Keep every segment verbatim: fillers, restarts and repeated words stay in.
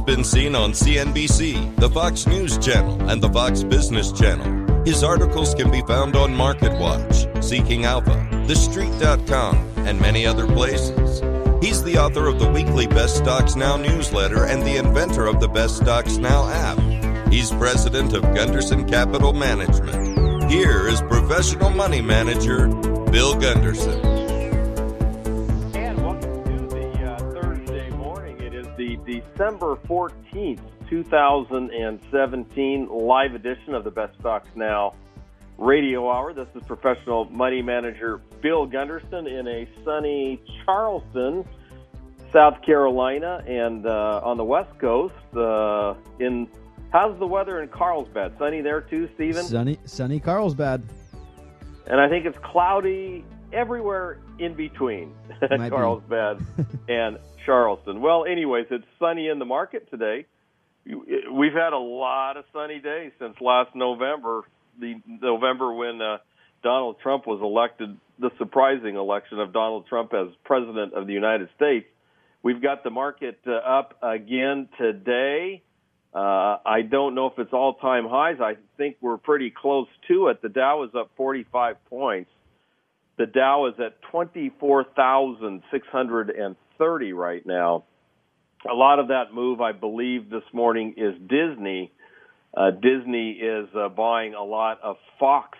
been seen on C N B C, the Fox News Channel, and the Fox Business Channel. His articles can be found on MarketWatch, Seeking Alpha, The Street dot com, and many other places. He's the author of the weekly Best Stocks Now newsletter and the inventor of the Best Stocks Now app. He's president of Gunderson Capital Management. Here is professional money manager, Bill Gunderson. And welcome to the uh, Thursday morning. It is the December fourteenth, two thousand seventeen live edition of the Best Stocks Now radio hour. This is professional money manager Bill Gunderson in a sunny Charleston, South Carolina, and uh, on the West Coast. Uh, in how's the weather in Carlsbad? Sunny there too, Stephen? Sunny, sunny Carlsbad. And I think it's cloudy everywhere in between Carlsbad and Charleston. Well, anyways, it's sunny in the market today. We've had a lot of sunny days since last November, the November when uh, Donald Trump was elected, the surprising election of Donald Trump as president of the United States. We've got the market uh, up again today. Uh, I don't know if it's all-time highs. I think we're pretty close to it. The Dow is up forty-five points. The Dow is at twenty-four thousand six hundred thirty right now. A lot of that move, I believe, this morning is Disney. Uh, Disney is uh, buying a lot of Fox,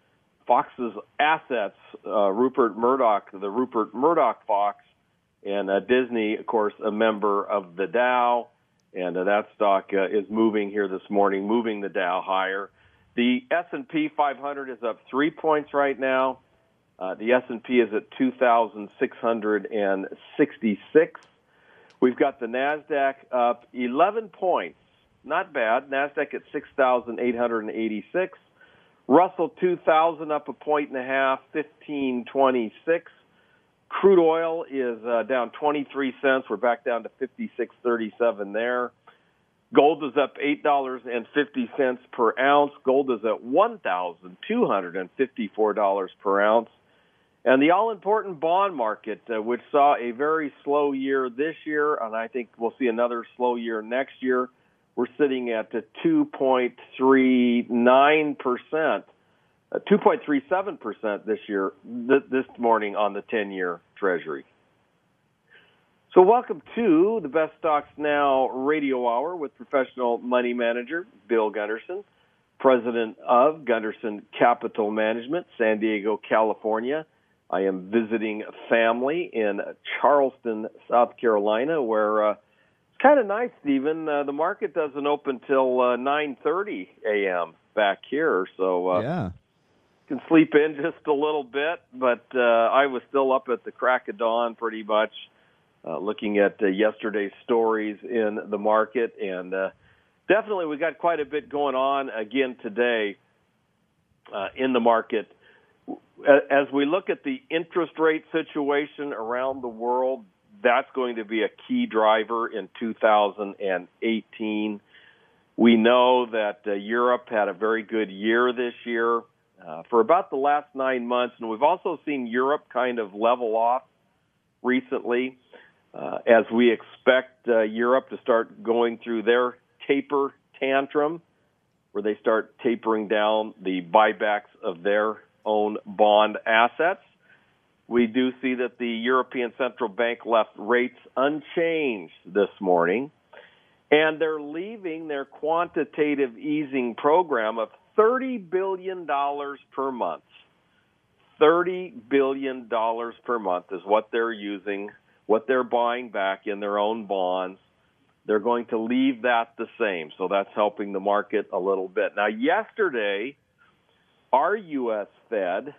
Fox's assets, uh, Rupert Murdoch, the Rupert Murdoch Fox, and uh, Disney, of course, a member of the Dow, and uh, that stock uh, is moving here this morning, moving the Dow higher. The S and P five hundred is up three points right now. Uh, the S and P is at two thousand six hundred sixty-six. We've got the NASDAQ up eleven points. Not bad. NASDAQ at six thousand eight hundred eighty-six. Russell two thousand up a point and a half, fifteen twenty-six. Crude oil is uh, down twenty-three cents. We're back down to fifty-six thirty-seven there. Gold is up eight dollars and fifty cents per ounce. Gold is at one thousand two hundred fifty-four dollars per ounce. And the all-important bond market, uh, which saw a very slow year this year, and I think we'll see another slow year next year, we're sitting at two point three nine percent, uh, two point three seven percent this year, th- this morning on the ten-year Treasury. So welcome to the Best Stocks Now radio hour with professional money manager Bill Gunderson, president of Gunderson Capital Management, San Diego, California. I am visiting family in Charleston, South Carolina, where uh, it's kind of nice, Stephen. Uh, the market doesn't open till uh, nine thirty a.m. back here, so uh, yeah. can sleep in just a little bit. But uh, I was still up at the crack of dawn pretty much, uh, looking at uh, yesterday's stories in the market. And uh, definitely we got quite a bit going on again today uh, in the market. As we look at the interest rate situation around the world, that's going to be a key driver in two thousand eighteen. We know that uh, Europe had a very good year this year uh, for about the last nine months, and we've also seen Europe kind of level off recently uh, as we expect uh, Europe to start going through their taper tantrum, where they start tapering down the buybacks of their own bond assets. We do see that the European Central Bank left rates unchanged this morning, and they're leaving their quantitative easing program of thirty billion dollars per month. thirty billion dollars per month is what they're using, what they're buying back in their own bonds. They're going to leave that the same, so that's helping the market a little bit. Now, yesterday, our U S Fed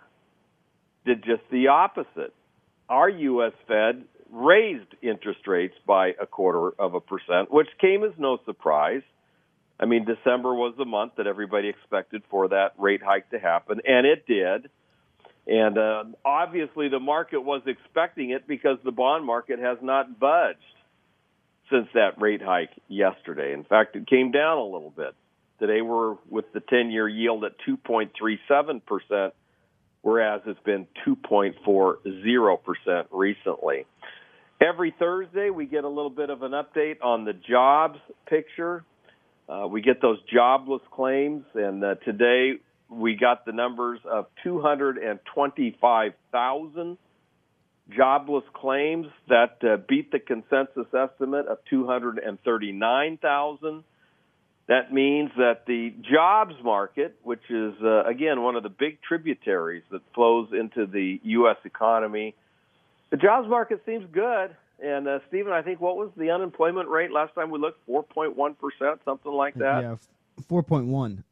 did just the opposite. Our U S Fed raised interest rates by a quarter of a percent, which came as no surprise. I mean, December was the month that everybody expected for that rate hike to happen, and it did. And uh, obviously the market was expecting it because the bond market has not budged since that rate hike yesterday. In fact, it came down a little bit. Today we're with the ten-year yield at two point three seven percent, whereas it's been two point four zero percent recently. Every Thursday, we get a little bit of an update on the jobs picture. Uh, we get those jobless claims, and uh, today we got the numbers of two hundred twenty-five thousand jobless claims. That uh, beat the consensus estimate of two hundred thirty-nine thousand. That means that the jobs market, which is, uh, again, one of the big tributaries that flows into the U S economy, the jobs market seems good. And, uh, Stephen, I think what was the unemployment rate last time we looked? four point one percent, something like that? Yeah, four point one.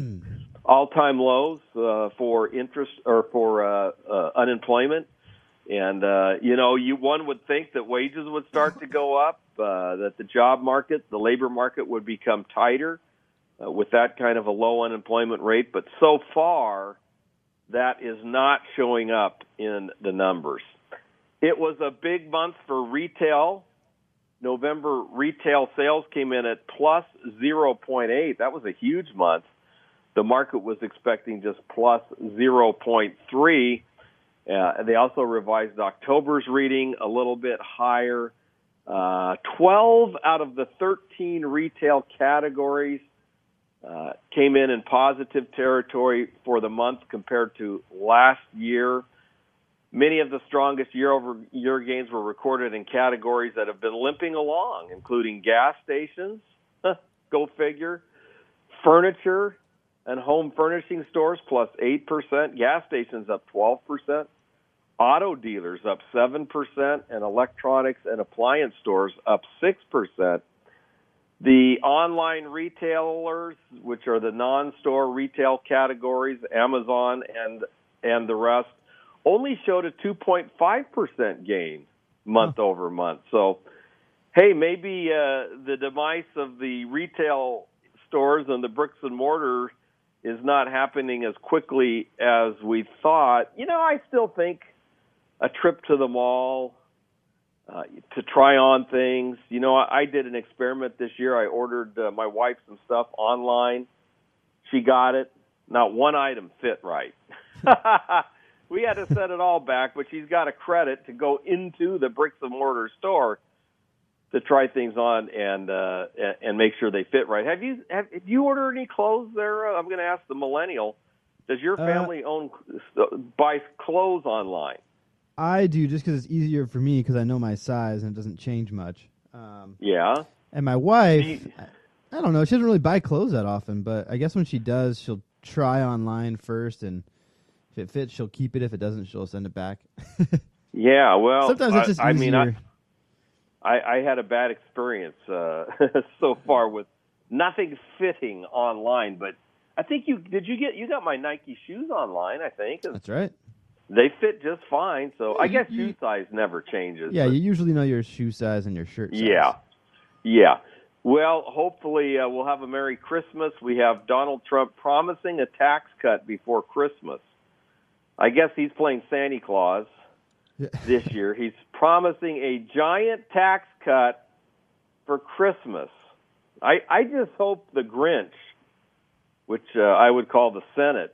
All-time lows uh, for interest or for uh, uh, unemployment. And, uh, you know, you one would think that wages would start to go up, uh, that the job market, the labor market would become tighter uh, with that kind of a low unemployment rate. But so far, that is not showing up in the numbers. It was a big month for retail. November retail sales came in at plus zero point eight. That was a huge month. The market was expecting just plus zero point three. Uh, they also revised October's reading a little bit higher. Uh, twelve out of the thirteen retail categories uh, came in in positive territory for the month compared to last year. Many of the strongest year-over-year gains were recorded in categories that have been limping along, including gas stations, go figure, furniture and home furnishing stores plus eight percent, gas stations up twelve percent, auto dealers up seven percent, and electronics and appliance stores up six percent. The online retailers, which are the non-store retail categories, Amazon and and the rest, only showed a two point five percent gain month huh. over month. So, hey, maybe uh, the demise of the retail stores and the bricks and mortar is not happening as quickly as we thought. You know, I still think a trip to the mall uh, to try on things. You know, I, I did an experiment this year. I ordered uh, my wife some stuff online. She got it. Not one item fit right. We had to set it all back, but she's got a credit to go into the bricks and mortar store to try things on and uh, and make sure they fit right. Have you have, have you ordered any clothes there? I'm going to ask the millennial. Does your family uh, own buy clothes online? I do, just because it's easier for me because I know my size and it doesn't change much. Um, yeah. And my wife, she, I, I don't know, she doesn't really buy clothes that often, but I guess when she does, she'll try online first, and if it fits, she'll keep it. If it doesn't, she'll send it back. Yeah, well, sometimes it's just I, I easier. mean, I, I, I had a bad experience uh, so far with nothing fitting online, but I think you did. You get you got my Nike shoes online, I think. That's right. They fit just fine, so yeah, I guess you, shoe size never changes. Yeah, but, you usually know your shoe size and your shirt size. Yeah, yeah. Well, hopefully uh, we'll have a Merry Christmas. We have Donald Trump promising a tax cut before Christmas. I guess he's playing Santa Claus this year. He's promising a giant tax cut for Christmas. I, I just hope the Grinch, which uh, I would call the Senate,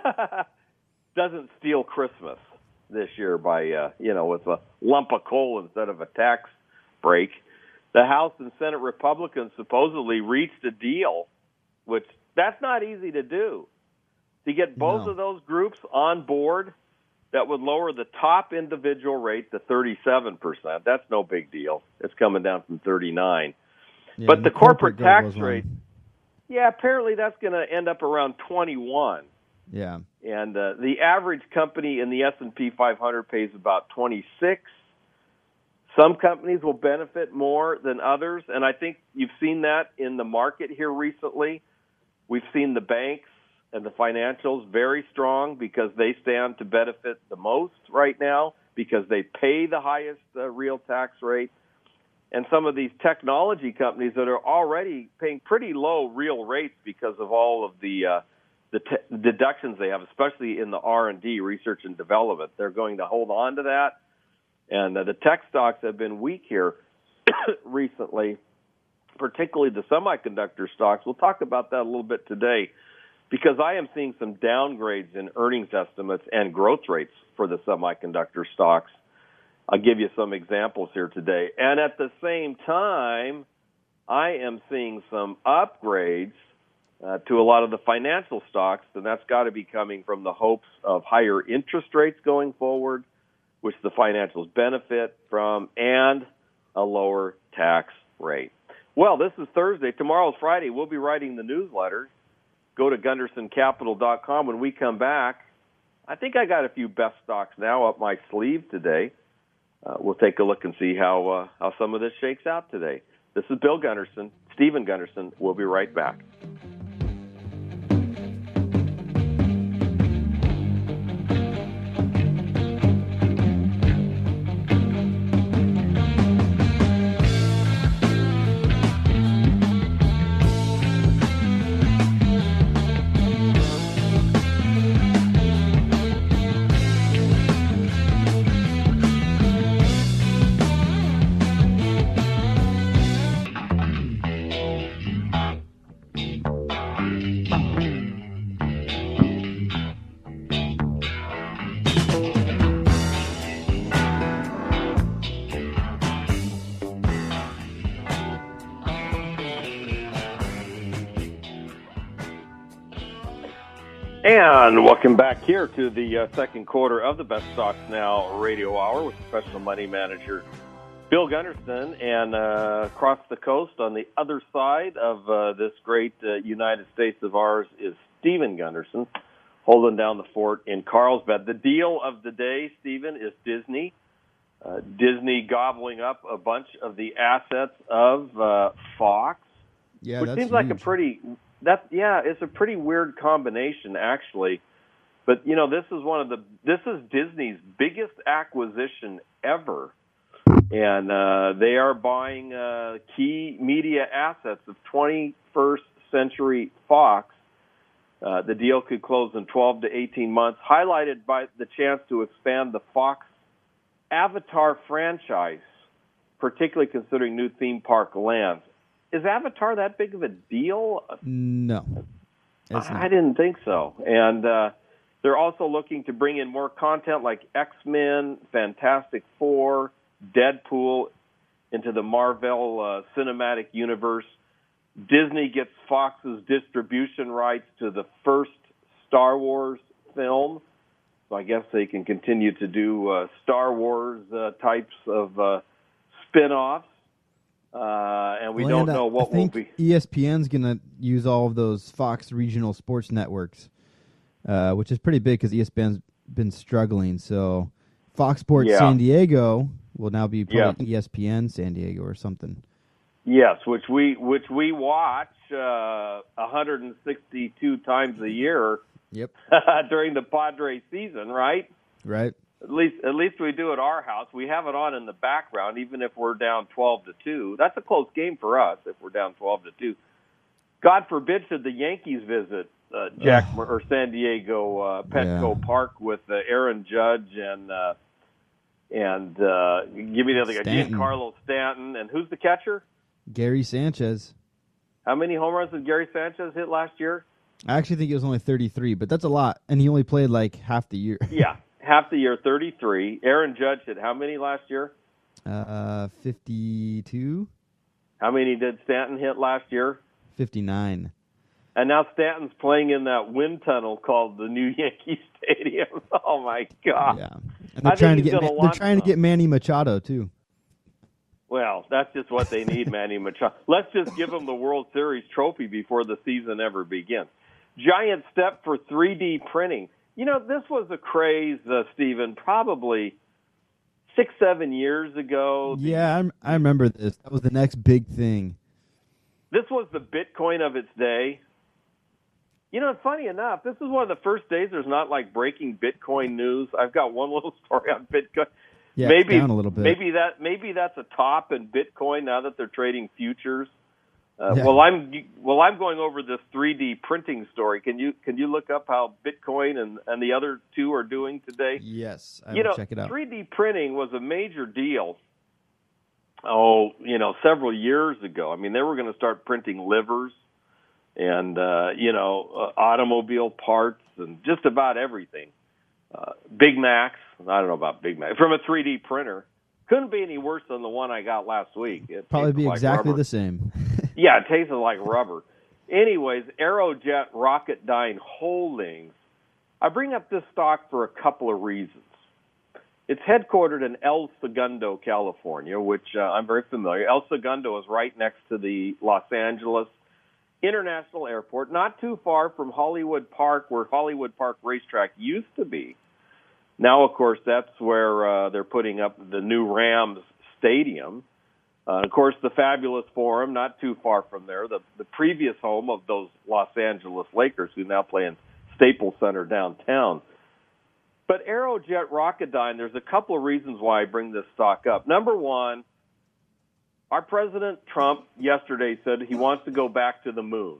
doesn't steal Christmas this year by, uh, you know, with a lump of coal instead of a tax break. The House and Senate Republicans supposedly reached a deal, which that's not easy to do. To get both no. of those groups on board, that would lower the top individual rate to thirty-seven percent. That's no big deal. It's coming down from thirty-nine. Yeah, but the, the corporate, corporate tax rate, one. yeah, apparently that's going to end up around twenty-one. Yeah. And uh, the average company in the S and P five hundred pays about twenty-six. Some companies will benefit more than others, and I think you've seen that in the market here recently. We've seen the banks and the financials very strong because they stand to benefit the most right now because they pay the highest uh, real tax rate. And some of these technology companies that are already paying pretty low real rates because of all of the uh, the te- deductions they have, especially in the R and D, research and development. They're going to hold on to that. And uh, the tech stocks have been weak here recently, particularly the semiconductor stocks. We'll talk about that a little bit today because I am seeing some downgrades in earnings estimates and growth rates for the semiconductor stocks. I'll give you some examples here today. And at the same time, I am seeing some upgrades uh, to a lot of the financial stocks, and that's got to be coming from the hopes of higher interest rates going forward, which the financials benefit from, and a lower tax rate. Well, this is Thursday. Tomorrow's Friday. We'll be writing the newsletter. Go to Gunderson Capital dot com. When we come back, I think I got a few best stocks now up my sleeve today. Uh, we'll take a look and see how uh, how some of this shakes out today. This is Bill Gunderson, Stephen Gunderson. We'll be right back. And welcome back here to the uh, second quarter of the Best Stocks Now radio hour with professional money manager Bill Gunderson. And uh, across the coast on the other side of uh, this great uh, United States of ours is Stephen Gunderson, holding down the fort in Carlsbad. The deal of the day, Stephen, is Disney. Uh, Disney gobbling up a bunch of the assets of uh, Fox, yeah, which that's seems huge. like a pretty... That yeah, it's a pretty weird combination, actually. But you know, this is one of the this is Disney's biggest acquisition ever, and uh, they are buying uh, key media assets of twenty-first Century Fox. Uh, the deal could close in twelve to eighteen months, highlighted by the chance to expand the Fox Avatar franchise, particularly considering new theme park lands. Is Avatar that big of a deal? No. I didn't think so. And uh, they're also looking to bring in more content like X-Men, Fantastic Four, Deadpool into the Marvel uh, Cinematic Universe. Disney gets Fox's distribution rights to the first Star Wars film. So I guess they can continue to do uh, Star Wars uh, types of uh, spin-offs. Uh, and we well, don't and, uh, know what I think will be. E S P N's going to use all of those Fox regional sports networks, uh, which is pretty big because E S P N's been struggling. So Fox Sports yeah. San Diego will now be probably yeah. E S P N San Diego or something. Yes, which we which we watch uh, one hundred sixty-two times a year. Yep. During the Padres season, right? Right. At least, at least we do at our house. We have it on in the background, even if we're down twelve to two. That's a close game for us if we're down twelve to two. God forbid should the Yankees visit uh, Jack Ugh. or San Diego uh, Petco yeah. Park with uh, Aaron Judge and uh, and uh, give me the other guy, Giancarlo Stanton, and who's the catcher? Gary Sanchez. How many home runs did Gary Sanchez hit last year? I actually think it was only thirty-three, but that's a lot, and he only played like half the year. Yeah. Half the year, thirty-three. Aaron Judge hit how many last year? Uh, fifty-two. How many did Stanton hit last year? fifty-nine. And now Stanton's playing in that wind tunnel called the new Yankee Stadium. Oh my God! Yeah, and they're I trying to get Man- they're trying to get Manny Machado too. Well, that's just what they need, Manny Machado. Let's just give him the World Series trophy before the season ever begins. Giant step for three D printing. You know, this was a craze, uh, Stephen, probably six, seven years ago. Yeah, I'm, I remember this. That was the next big thing. This was the Bitcoin of its day. You know, funny enough, this is one of the first days there's not like breaking Bitcoin news. I've got one little story on Bitcoin. Yeah, maybe, it's down a little bit. Maybe that maybe that's a top in Bitcoin now that they're trading futures. Uh, yeah. Well, I'm well. I'm going over this three D printing story. Can you can you look up how Bitcoin and, and the other two are doing today? Yes, I you will know, check it out. three D printing was a major deal. Oh, you know, several years ago. I mean, they were going to start printing livers and uh, you know, uh, automobile parts and just about everything. Uh, Big Macs. I don't know about Big Mac from a three D printer. couldn't be any worse than the one I got last week. It probably be like exactly rubber. the same. Yeah, it tasted like rubber. Anyways, Aerojet Rocketdyne Holdings. I bring up this stock for a couple of reasons. It's headquartered in El Segundo, California, which uh, I'm very familiar. El Segundo is right next to the Los Angeles International Airport, not too far from Hollywood Park, where Hollywood Park Racetrack used to be. Now, of course, that's where uh, they're putting up the new Rams Stadium. Uh, of course, the Fabulous Forum, not too far from there, the, the previous home of those Los Angeles Lakers, who now play in Staples Center downtown. But Aerojet Rocketdyne, there's a couple of reasons why I bring this stock up. Number one, our President Trump yesterday said he wants to go back to the moon.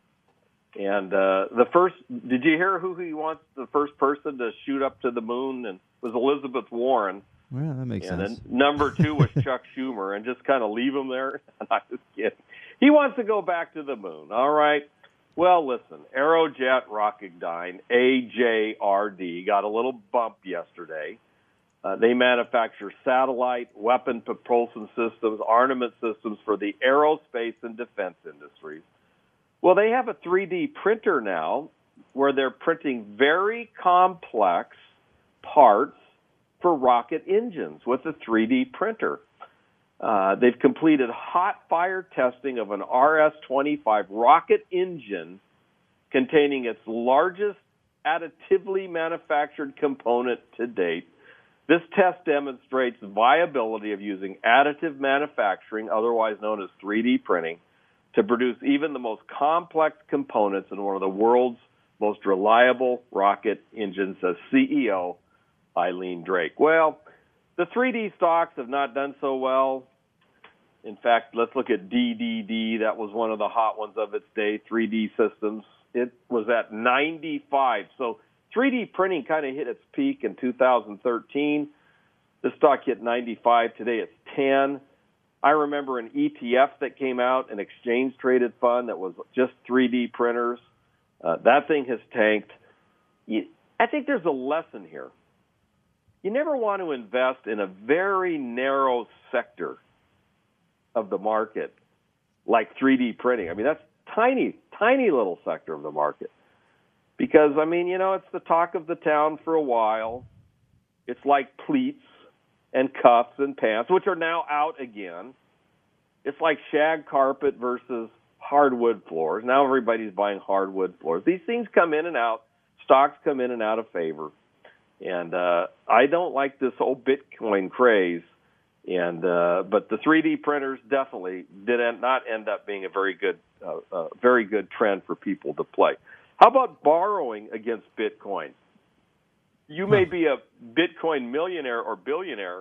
And uh, the first, did you hear who he wants the first person to shoot up to the moon? And it was Elizabeth Warren. Well, that makes and sense. And number two was Chuck Schumer, and just kind of leave him there. I'm just kidding. He wants to go back to the moon. All right. Well, listen, Aerojet Rocketdyne, A J R D, got a little bump yesterday. Uh, they manufacture satellite, weapon propulsion systems, armament systems for the aerospace and defense industries. Well, they have a three D printer now where they're printing very complex parts for rocket engines with a three D printer. Uh, they've completed hot fire testing of an R S twenty-five rocket engine containing its largest additively manufactured component to date. This test demonstrates the viability of using additive manufacturing, otherwise known as three D printing, to produce even the most complex components in one of the world's most reliable rocket engines, says C E O Eileen Drake. Well, the three D stocks have not done so well. In fact, let's look at D D D. That was one of the hot ones of its day, three D Systems. It was at ninety-five. So three D printing kind of hit its peak in two thousand thirteen. The stock hit ninety-five. Today it's ten. I remember an E T F that came out, an exchange-traded fund that was just three D printers. Uh, that thing has tanked. You, I think there's a lesson here. You never want to invest in a very narrow sector of the market like three D printing. I mean, that's tiny, tiny little sector of the market. Because, I mean, you know, it's the talk of the town for a while. It's like pleats and cuffs and pants, which are now out again. It's like shag carpet versus hardwood floors. Now everybody's buying hardwood floors. These things come in and out. Stocks come in and out of favor. And uh, I don't like this whole Bitcoin craze. And uh, but the three D printers definitely did not end up being a very good, uh, uh, very good trend for people to play. How about borrowing against Bitcoin? You may be a Bitcoin millionaire or billionaire,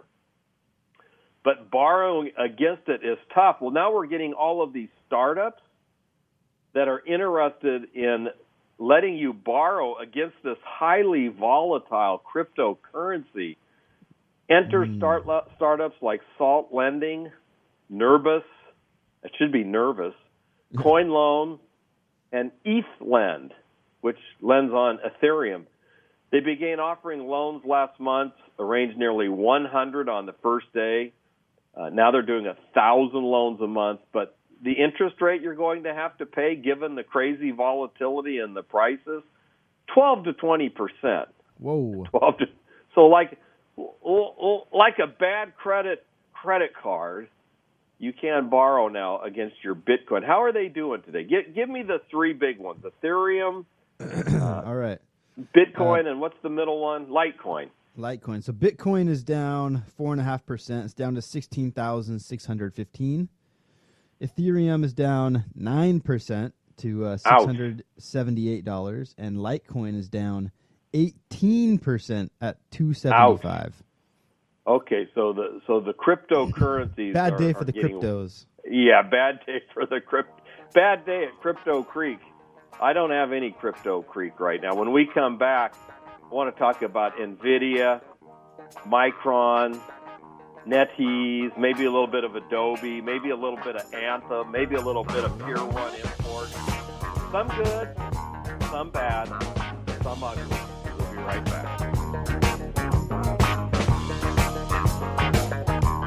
but borrowing against it is tough. Well, now we're getting all of these startups that are interested in letting you borrow against this highly volatile cryptocurrency. Enter mm. start, startups like Salt Lending, Nervous, it should be Nervous, CoinLoan, and ETHLend, which lends on Ethereum. They began offering loans last month, arranged nearly one hundred on the first day. Uh, now they're doing one thousand loans a month, but the interest rate you're going to have to pay, given the crazy volatility in the prices, twelve to twenty percent. Whoa. twelve to, so like like a bad credit credit card, you can borrow now against your Bitcoin. How are they doing today? Give, give me the three big ones: Ethereum, uh, all right, Bitcoin, uh, and what's the middle one? Litecoin. Litecoin. So Bitcoin is down four and a half percent. It's down to sixteen thousand six hundred fifteen. Ethereum is down nine percent to uh, six hundred seventy-eight dollars, and Litecoin is down eighteen percent at two seventy-five. Okay, so the so the cryptocurrencies bad are, day for are the getting, cryptos. Yeah, bad day for the crypt. Bad day at Crypto Creek. I don't have any Crypto Creek right now. When we come back, I want to talk about NVIDIA, Micron, NetEase, maybe a little bit of Adobe, maybe a little bit of Anthem, maybe a little bit of Pier One Import. Some good, some bad, some ugly. We'll be right back.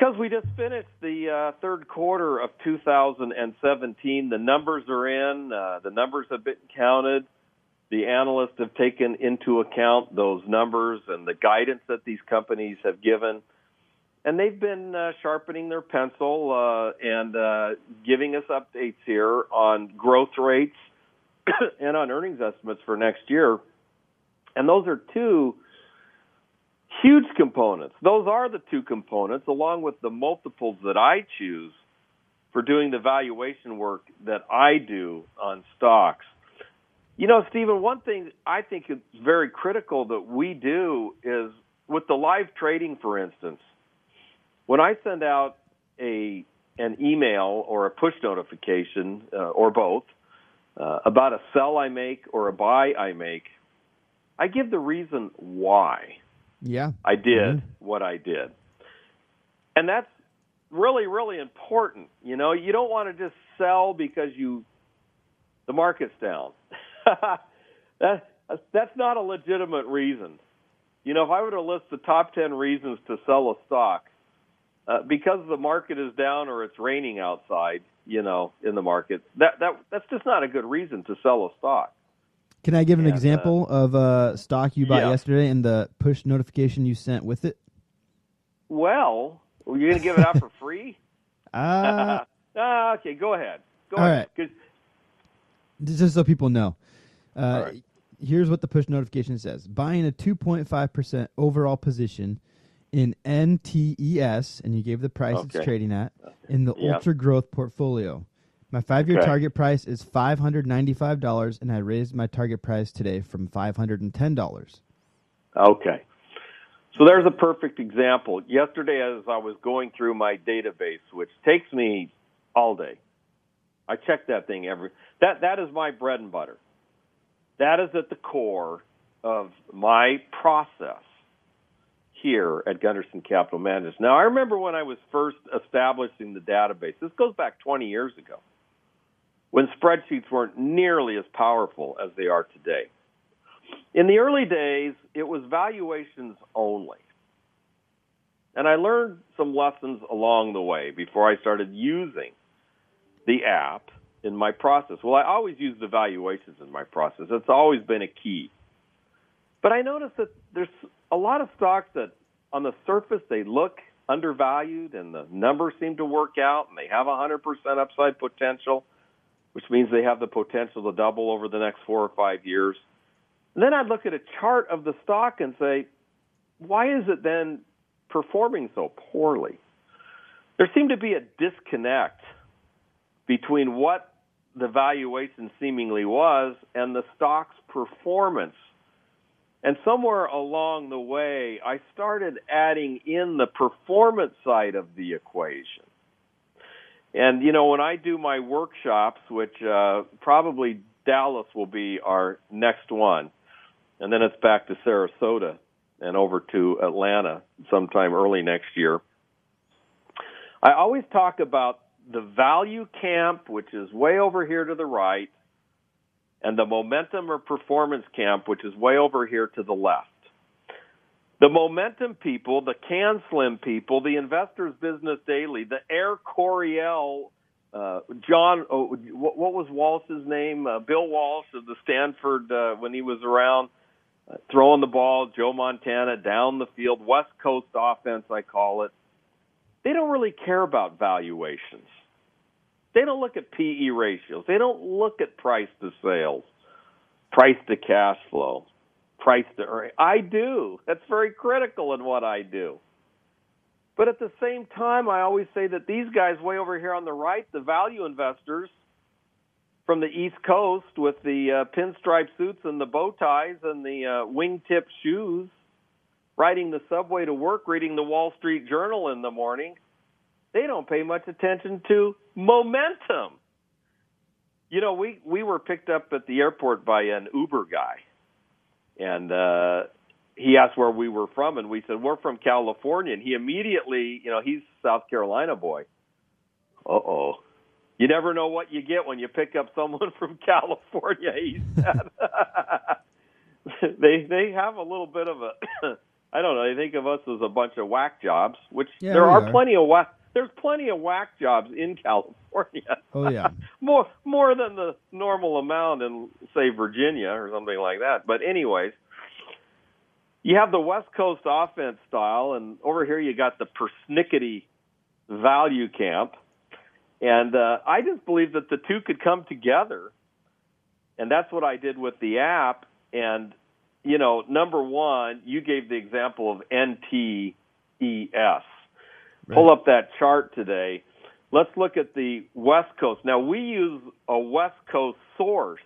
Because we just finished the uh, third quarter of two thousand seventeen. The numbers are in. Uh, the numbers have been counted. The analysts have taken into account those numbers and the guidance that these companies have given. And they've been uh, sharpening their pencil uh, and uh, giving us updates here on growth rates and on earnings estimates for next year. And those are two huge components. Those are the two components, along with the multiples that I choose for doing the valuation work that I do on stocks. You know, Stephen, one thing I think is very critical that we do is with the live trading, for instance. When I send out a an email or a push notification uh, or both uh, about a sell I make or a buy I make, I give the reason why yeah. I did mm-hmm. what I did. And that's really, really important. You know, you don't want to just sell because you the market's down. that, that's not a legitimate reason. You know, if I were to list the top ten reasons to sell a stock, Uh, because the market is down or it's raining outside, you know, in the market, that that that's just not a good reason to sell a stock. Can I give an and, example uh, of a stock you bought yeah. yesterday and the push notification you sent with it? Well, you're going to give it out for free? Uh, uh, okay, go ahead. Go all ahead. right. Just so people know. Uh, all right. Here's what the push notification says. Buying a two point five percent overall position in N T E S, and you gave the price okay. it's trading at, in the yeah. Ultra Growth portfolio. My five-year okay. target price is five hundred ninety-five dollars, and I raised my target price today from five hundred ten dollars. Okay. So there's a perfect example. Yesterday, as I was going through my database, which takes me all day, I check that thing every... That That is my bread and butter. That is at the core of my process here at Gunderson Capital Management. Now, I remember when I was first establishing the database. This goes back twenty years ago, when spreadsheets weren't nearly as powerful as they are today. In the early days, it was valuations only. And I learned some lessons along the way before I started using the app in my process. Well, I always use the valuations in my process. It's always been a key. But I noticed that there's a lot of stocks that on the surface they look undervalued and the numbers seem to work out and they have one hundred percent upside potential, which means they have the potential to double over the next four or five years. And then I'd look at a chart of the stock and say, why is it then performing so poorly? There seemed to be a disconnect between what the valuation seemingly was and the stock's performance. And somewhere along the way, I started adding in the performance side of the equation. And, you know, when I do my workshops, which uh, probably Dallas will be our next one, and then it's back to Sarasota and over to Atlanta sometime early next year, I always talk about the value camp, which is way over here to the right, and the momentum or performance camp, which is way over here to the left. The momentum people, the CanSlim people, the Investors Business Daily, the Air Coryell, uh, John, oh, what, what was Walsh's name? Uh, Bill Walsh of the Stanford uh, when he was around, uh, throwing the ball, Joe Montana down the field, West Coast offense, I call it. They don't really care about valuations. They don't look at P E ratios. They don't look at price to sales, price to cash flow, price to earnings. I do. That's very critical in what I do. But at the same time, I always say that these guys way over here on the right, the value investors from the East Coast with the uh, pinstripe suits and the bow ties and the uh, wingtip shoes, riding the subway to work, reading the Wall Street Journal in the morning, they don't pay much attention to momentum. You know, we, we were picked up at the airport by an Uber guy, and uh, he asked where we were from, and we said, we're from California. And he immediately, you know, he's a South Carolina boy. Uh-oh. You never know what you get when you pick up someone from California, he said. they, they have a little bit of a... I don't know. They think of us as a bunch of whack jobs, which yeah, there are, are plenty of whack. There's plenty of whack jobs in California. Oh yeah, more more than the normal amount in, say, Virginia or something like that. But anyways, you have the West Coast offense style, and over here you got the persnickety value camp. And uh, I just believe that the two could come together, and that's what I did with the app. And you know, number one, you gave the example of N T E S. Right. Pull up that chart today. Let's look at the West Coast. Now, we use a West Coast source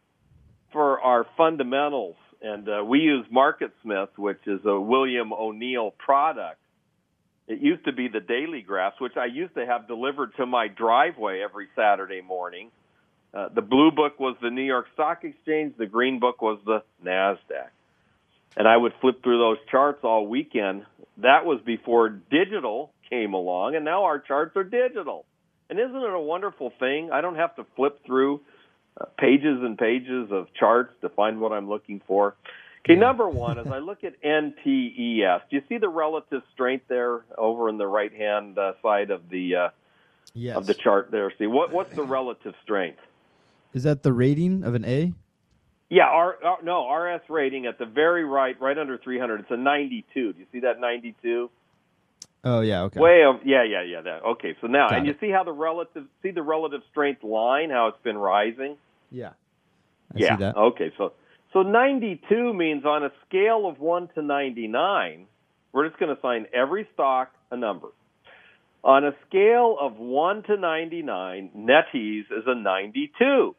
for our fundamentals, and uh, we use MarketSmith, which is a William O'Neill product. It used to be the Daily Graphs, which I used to have delivered to my driveway every Saturday morning. Uh, the blue book was the New York Stock Exchange. The green book was the NASDAQ. And I would flip through those charts all weekend. That was before digital came along, and now our charts are digital. And isn't it a wonderful thing? I don't have to flip through uh, pages and pages of charts to find what I'm looking for. Okay, number one, as I look at N T E S, do you see the relative strength there over in the right-hand uh, side of the uh, yes. of the chart there? See, what what's the relative strength? Is that the rating of an A? Yeah, R, R, no, R S rating at the very right, right under three hundred. It's a ninety-two. Do you see that ninety-two? Oh, yeah, okay. Way of, yeah, yeah, yeah. That, okay, so now, Got and it. you see how the relative, see the relative strength line, how it's been rising? Yeah. I yeah, see that. okay, so so ninety-two means on a scale of one to ninety-nine, we're just going to assign every stock a number. On a scale of one to ninety-nine, NetEase is a ninety-two.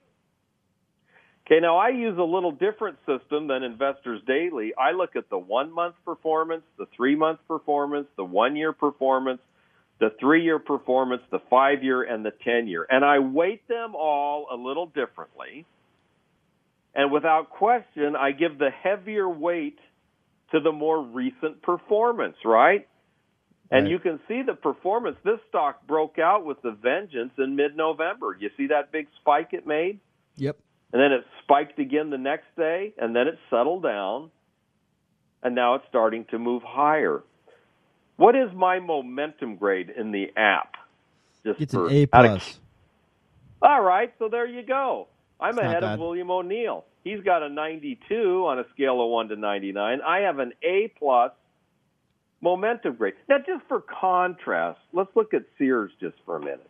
Okay, now I use a little different system than Investors Daily. I look at the one-month performance, the three-month performance, the one-year performance, the three-year performance, the five-year, and the ten-year. And I weight them all a little differently. And without question, I give the heavier weight to the more recent performance, right? And right. You can see the performance. This stock broke out with the vengeance in mid-November. You see that big spike it made? Yep. And then it spiked again the next day, and then it settled down, and now it's starting to move higher. What is my momentum grade in the app? Just it's an A plus. All right, so there you go. I'm it's ahead of William O'Neill. He's got a ninety-two on a scale of one to ninety-nine. I have an A plus momentum grade. Now, just for contrast, let's look at Sears just for a minute.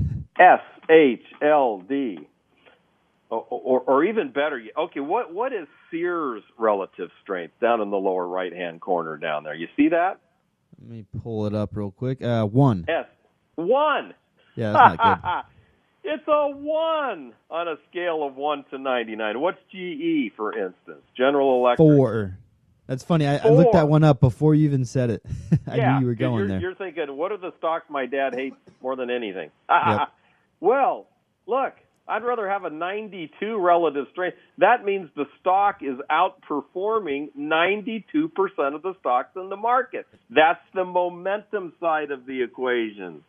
S H L D. Or, or, or even better, okay, what, what is Sears' relative strength down in the lower right-hand corner down there? You see that? Let me pull it up real quick. Uh, one. Yes, one. Yeah, that's not good. It's a one on a scale of one to ninety-nine. What's G E, for instance? General Electric. Four. That's funny. I, I looked that one up before you even said it. I yeah, knew you were going you're, there. You're thinking, what are the stocks my dad hates more than anything? Yep. Well, look. I'd rather have a ninety-two relative strength. That means the stock is outperforming ninety-two percent of the stocks in the market. That's the momentum side of the equation.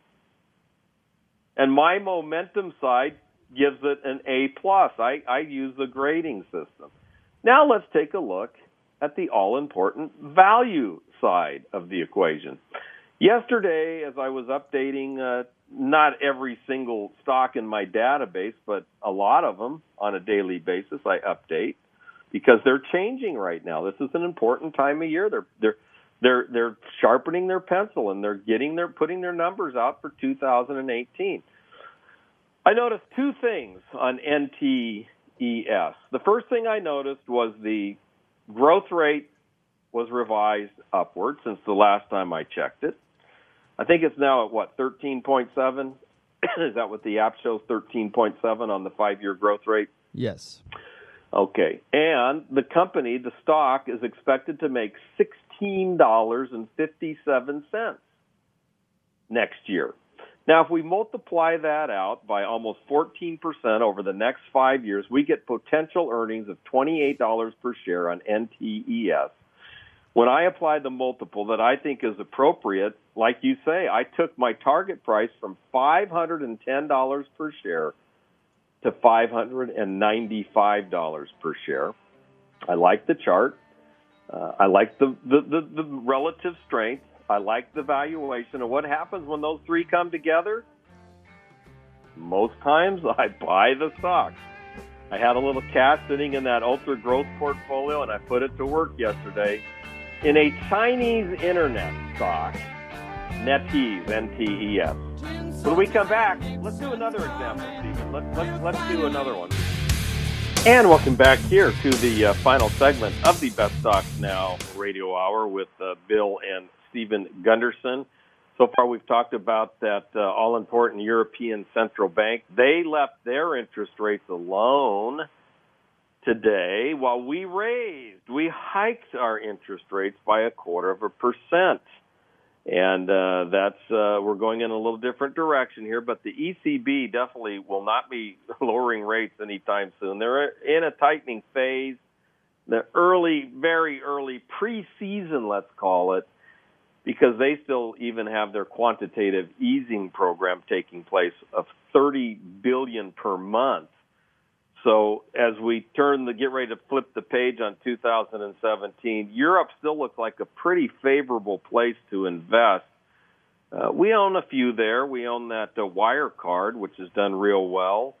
And my momentum side gives it an A plus. I, I use the grading system. Now let's take a look at the all-important value side of the equation. Yesterday, as I was updating uh, not every single stock in my database, but a lot of them on a daily basis, I update because they're changing right now. This is an important time of year. They're they're they're they're sharpening their pencil and they're getting their putting their numbers out for two thousand eighteen. I noticed two things on N T E S. The first thing I noticed was the growth rate was revised upward since the last time I checked it. I think it's now at, what, thirteen point seven? Is that what the app shows, thirteen point seven on the five-year growth rate? Yes. Okay. And the company, the stock, is expected to make sixteen dollars and fifty-seven cents next year. Now, if we multiply that out by almost fourteen percent over the next five years, we get potential earnings of twenty-eight dollars per share on N T E S. When I apply the multiple that I think is appropriate, like you say, I took my target price from five hundred ten dollars per share to five hundred ninety-five dollars per share. I like the chart. Uh, I like the, the, the, the relative strength. I like the valuation. And what happens when those three come together? Most times I buy the stock. I had a little cash sitting in that ultra growth portfolio, and I put it to work yesterday in a Chinese internet stock, NetEase, N T E S. When we come back, let's do another example, Stephen. Let's, let's, let's do another one. And welcome back here to the uh, final segment of the Best Stocks Now radio hour with uh, Bill and Stephen Gunderson. So far we've talked about that uh, all-important European Central Bank. They left their interest rates alone today while we raised, we hiked our interest rates by a quarter of a percent. And uh, that's uh, we're going in a little different direction here, but the E C B definitely will not be lowering rates anytime soon. They're in a tightening phase. The early, very early preseason, let's call it, because they still even have their quantitative easing program taking place of thirty billion dollars per month. So as we turn the get ready to flip the page on two thousand seventeen, Europe still looks like a pretty favorable place to invest. Uh, we own a few there. We own that uh, Wirecard, which has done real well.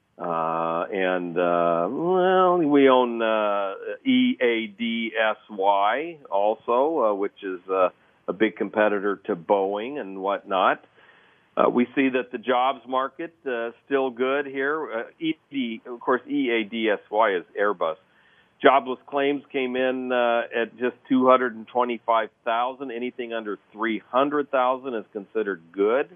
Uh, and, uh, well, we own uh, E A D S Y also, uh, which is uh, a big competitor to Boeing and whatnot. Uh, we see that the jobs market uh, still good here. Uh, E D, of course, E A D S Y is Airbus. Jobless claims came in uh, at just two hundred twenty-five thousand. Anything under three hundred thousand is considered good.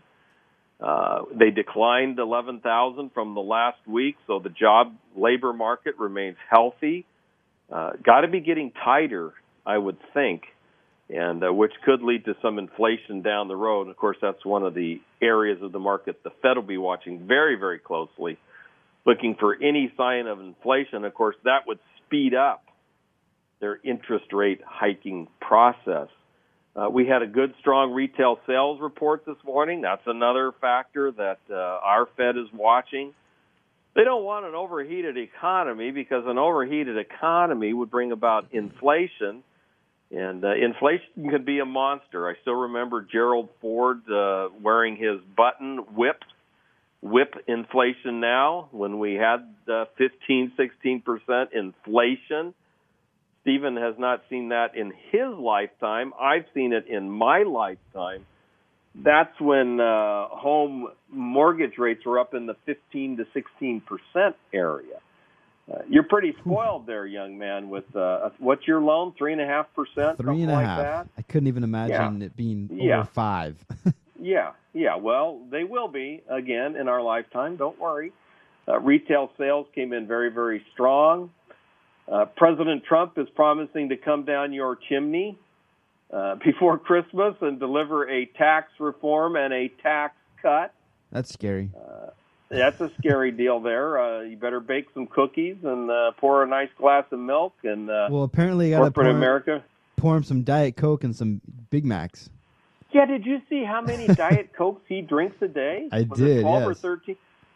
Uh, they declined eleven thousand from the last week, so the job labor market remains healthy. Uh, got to be getting tighter, I would think, and uh, which could lead to some inflation down the road. Of course, that's one of the areas of the market the Fed will be watching very, very closely, looking for any sign of inflation. Of course, that would speed up their interest rate hiking process. Uh, we had a good, strong retail sales report this morning. That's another factor that uh, our Fed is watching. They don't want an overheated economy because an overheated economy would bring about inflation. And uh, inflation could be a monster. I still remember Gerald Ford uh, wearing his button whip, whip inflation now, when we had uh, fifteen, sixteen percent inflation. Stephen has not seen that in his lifetime. I've seen it in my lifetime. That's when uh, home mortgage rates were up in the fifteen to sixteen percent area. Uh, you're pretty spoiled there, young man, with uh, what's your loan, three and a half percent, Three and a like half. that? I couldn't even imagine Yeah. it being Yeah. over five. Yeah, yeah. Well, they will be, again, in our lifetime. Don't worry. Uh, retail sales came in very, very strong. Uh, President Trump is promising to come down your chimney uh, before Christmas and deliver a tax reform and a tax cut. That's scary. Uh, that's a scary deal there. Uh, you better bake some cookies and uh, pour a nice glass of milk. And uh, Well, apparently you got to corporate pour, America. pour him some Diet Coke and some Big Macs. Yeah, did you see how many Diet Cokes he drinks a day? I Was did, it twelve or yes. thirteen?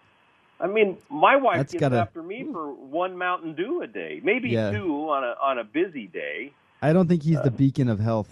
I mean, my wife That's gets gotta- after me for one Mountain Dew a day, maybe Yeah. two on a on a busy day. I don't think he's the beacon of health.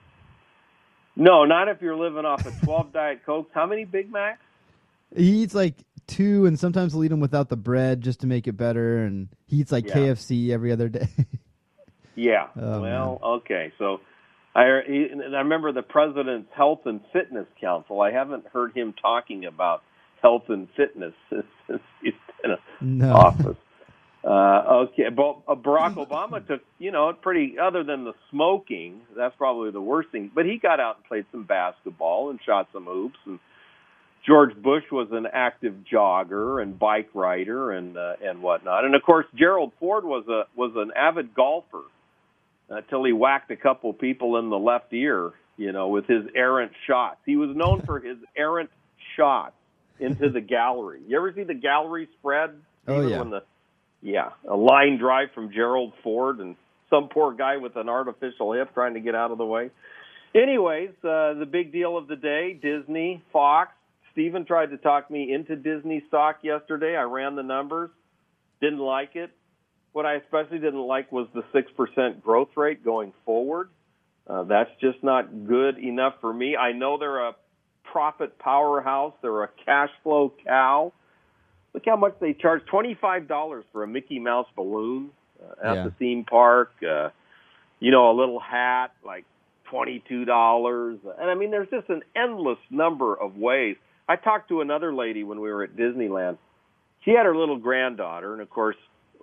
No, not if you're living off of twelve Diet Cokes. How many Big Macs? He eats like two, and sometimes he'll eat them without the bread just to make it better, and he eats like Yeah. K F C every other day. Yeah. Oh, well, okay. So I he, and I remember the president's Health and Fitness Council. I haven't heard him talking about health and fitness since he's been in No. office. Uh, okay, but uh, Barack Obama took, you know, pretty, other than the smoking, that's probably the worst thing, but he got out and played some basketball and shot some hoops, and George Bush was an active jogger and bike rider and uh, and whatnot. And, of course, Gerald Ford was a was an avid golfer until he whacked a couple people in the left ear, you know, with his errant shots. He was known for his errant shots into the gallery. You ever see the gallery spread? Oh, Even yeah. When the, yeah, a line drive from Gerald Ford and some poor guy with an artificial hip trying to get out of the way. Anyways, uh, the big deal of the day, Disney, Fox. Stephen tried to talk me into Disney stock yesterday. I ran the numbers. Didn't like it. what I especially didn't like was the six percent growth rate going forward. Uh, that's just not good enough for me. I know they're a profit powerhouse. They're a cash flow cow. Look how much they charge, twenty-five dollars for a Mickey Mouse balloon uh, at yeah. the theme park. Uh, you know, a little hat, like twenty-two dollars. And, I mean, there's just an endless number of ways. I talked to another lady when we were at Disneyland. She had her little granddaughter, and, of course,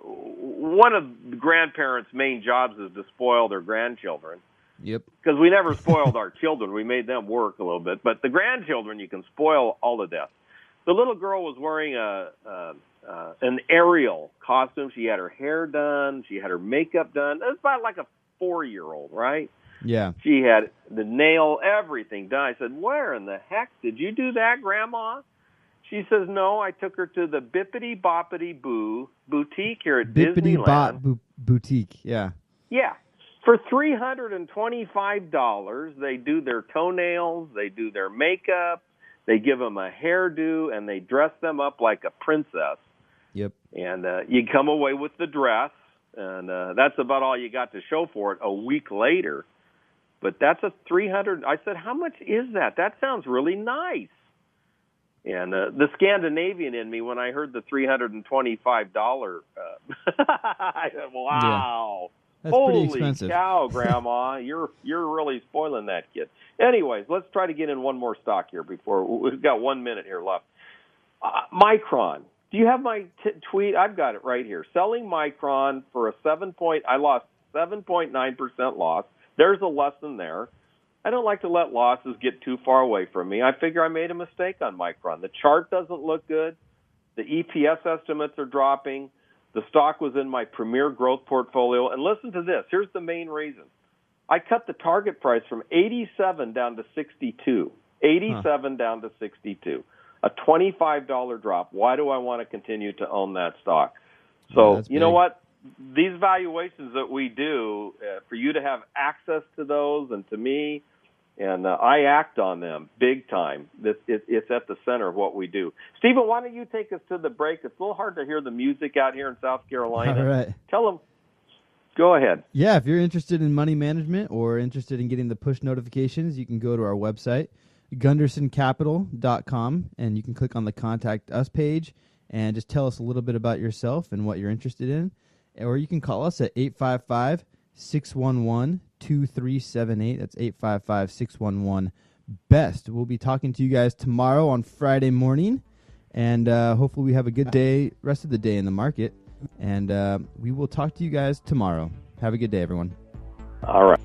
one of the grandparents' main jobs is to spoil their grandchildren. Yep. Because we never spoiled our children. We made them work a little bit. But the grandchildren, you can spoil all to death. The little girl was wearing a, a uh, an Ariel costume. She had her hair done. She had her makeup done. It was about like a four-year-old, right? Yeah. She had the nail, everything done. I said, where in the heck did you do that, Grandma? She says, no, I took her to the Bippity Boppity Boo boutique here at Bippity Disneyland. Bop bu- Boutique, yeah. Yeah. For three hundred twenty-five dollars, they do their toenails, they do their makeup, they give them a hairdo, and they dress them up like a princess. Yep. And uh, you come away with the dress, and uh, that's about all you got to show for it a week later. But that's a three hundred dollars. I said, how much is that? That sounds really nice. And uh, the Scandinavian in me, when I heard the three hundred twenty-five dollars, uh, I said, wow. Yeah. That's Holy pretty expensive. cow, Grandma. You're you're really spoiling that kid. Anyways, let's try to get in one more stock here before we've got one minute here left. Uh, Micron. Do you have my t- tweet? I've got it right here. Selling Micron for a seven point. I lost seven point nine percent loss. There's a lesson there. I don't like to let losses get too far away from me. I figure I made a mistake on Micron. The chart doesn't look good. The E P S estimates are dropping. The stock was in my premier growth portfolio. And listen to this. Here's the main reason. I cut the target price from eighty-seven down to sixty-two. eighty-seven huh. down to sixty-two. A twenty-five dollars drop. Why do I want to continue to own that stock? So, yeah, you know what? These valuations that we do, uh, for you to have access to those and to me, and uh, I act on them big time. This, it, it's at the center of what we do. Stephen, why don't you take us to the break? It's a little hard to hear the music out here in South Carolina. All right. Tell them. Go ahead. Yeah, if you're interested in money management or interested in getting the push notifications, you can go to our website, gunderson capital dot com, and you can click on the Contact Us page and just tell us a little bit about yourself and what you're interested in. Or you can call us at eight five five, six one one, two three seven eight. That's eight five five, six one one, B E S T. We'll be talking to you guys tomorrow on Friday morning, and uh, hopefully we have a good day, rest of the day in the market. And uh, we will talk to you guys tomorrow. Have a good day, everyone. All right.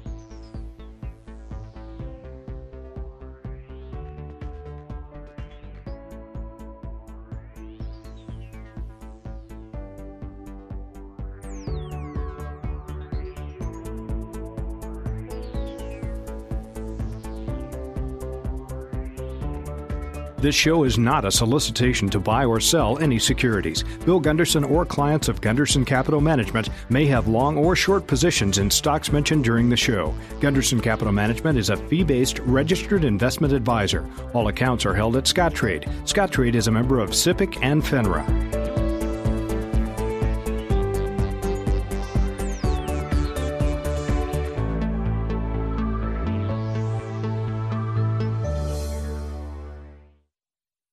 This show is not a solicitation to buy or sell any securities. Bill Gunderson or clients of Gunderson Capital Management may have long or short positions in stocks mentioned during the show. Gunderson Capital Management is a fee-based registered investment advisor. All accounts are held at Scottrade. Scottrade is a member of SIPC and FINRA.